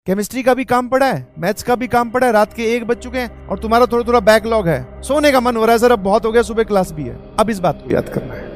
Chemistry का भी काम पड़ा है, मैथ्स का भी काम पड़ा है, रात के 1 बज चुके हैं और तुम्हारा थोड़ा थोड़ा बैकलॉग है, सोने का मन हो रहा है सर, अब बहुत हो गया, सुबह क्लास भी है। अब इस बात को याद करना है।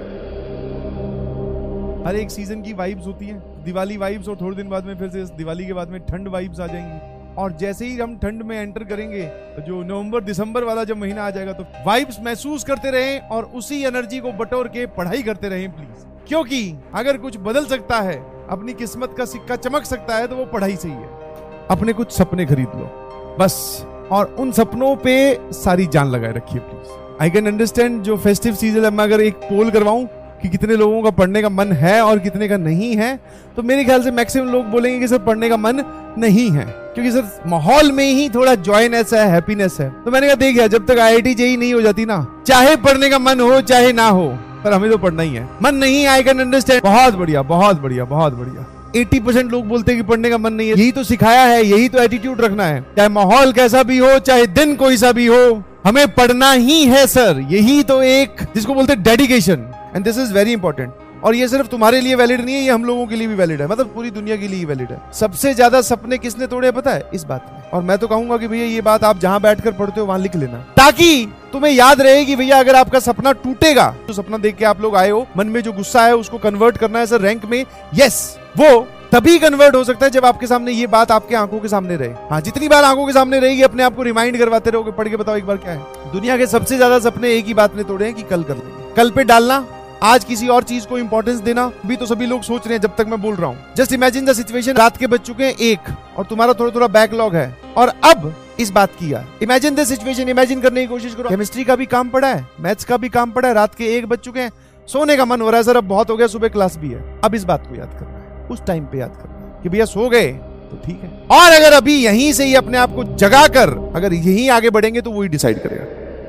हर एक सीजन की वाइब्स होती हैं, दिवाली वाइब्स, और थोड़े दिन बाद में फिर से दिवाली के बाद में ठंड वाइब्स आ जाएंगी। और जैसे ही हम ठंड में एंटर करेंगे, जो नवंबर दिसंबर वाला जब महीना आ जाएगा, तो वाइब्स महसूस करते रहें और उसी एनर्जी को बटोर के पढ़ाई करते रहें प्लीज। क्योंकि अगर कुछ बदल सकता है, अपनी किस्मत का सिक्का चमक सकता है, तो वो पढ़ाई से ही है। अपने कुछ सपने खरीद लो बस, और उन सपनों पे सारी जान लगाए रखिए प्लीज। आई कैन अंडरस्टैंड जो फेस्टिव सीजन है, मैं अगर एक पोल करवाऊं कि कितने लोगों का पढ़ने का मन है और कितने का नहीं है, तो मेरे ख्याल से मैक्सिमम लोग बोलेंगे कि सर पढ़ने का मन नहीं है, क्योंकि सर माहौल में ही थोड़ा जॉयनेस है, हैप्पीनेस है। तो मैंने कहा देखिए, जब तक IIT JEE नहीं हो जाती ना, चाहे पढ़ने का मन हो चाहे ना हो, पर हमें तो पढ़ना ही है। मन नहीं, आई कैन अंडरस्टैंड, बहुत बढ़िया बहुत बढ़िया बहुत बढ़िया। 80% लोग बोलते हैं कि पढ़ने का मन नहीं है, यही तो सिखाया है, यही तो एटीट्यूड रखना है, चाहे माहौल कैसा भी हो, चाहे दिन कोई सा भी हो, हमें पढ़ना ही है सर। यही तो एक जिसको बोलते हैं dedication, and this is very important. और ये सिर्फ तुम्हारे लिए वैलिड नहीं है, ये हम लोगों के लिए भी वैलिड है, मतलब पूरी दुनिया के लिए वैलिड है। सबसे ज्यादा सपने किसने तोड़े पता है? इस बात में। और मैं तो कहूंगा कि भैया ये बात आप जहां बैठकर पढ़ते हो वहां लिख लेना, ताकि तुम्हें याद रहे कि भैया अगर आपका सपना टूटेगा, तो सपना देख के आप लोग आए हो, मन में जो गुस्सा है उसको कन्वर्ट करना है सर रैंक में, यस, वो तभी कन्वर्ट हो सकता है जब आपके सामने ये बात आपके आंखों के सामने रहे। हाँ, जितनी बार आंखों के सामने रहेगी, अपने आप को रिमाइंड करवाते रहोगे, पढ़ के बताओ एक बार क्या है। दुनिया के सबसे ज्यादा सपने एक ही बात ने तोड़े हैं कि कल कर लेंगे, कल पे डालना, आज किसी और चीज को इंपॉर्टेंस देना। भी तो सभी लोग सोच रहे हैं जब तक मैं बोल रहा हूँ। जस्ट इमेजिन द सिचुएशन, रात के बज चुके हैं 1 और तुम्हारा थोड़ा थोड़ा बैकलॉग है, और अब इस बात की यार, इमेजिन द सिचुएशन, इमेजिन करने की कोशिश करो। केमिस्ट्री का भी काम पड़ा है, मैथ्स का भी काम पड़ा है, रात के 1 बज चुके हैं, सोने का मन हो रहा है सर, अब बहुत हो गया, सुबह क्लास भी है। अब इस बात को याद करना है, उस टाइम पे याद करना है कि भैया सो गए तो ठीक है, और अगर अभी यहीं से ही अपने आप को जगा कर अगर यहीं आगे बढ़ेंगे तो वही डिसाइड करेगा।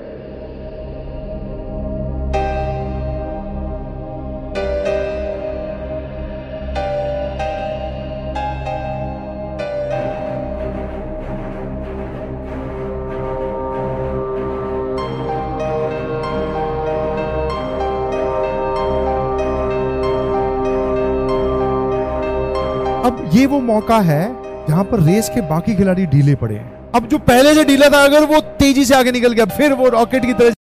अब ये वो मौका है जहां पर रेस के बाकी खिलाड़ी ढीले पड़े हैं। अब जो पहले से ढीला था, अगर वो तेजी से आगे निकल गया, फिर वो रॉकेट की तरह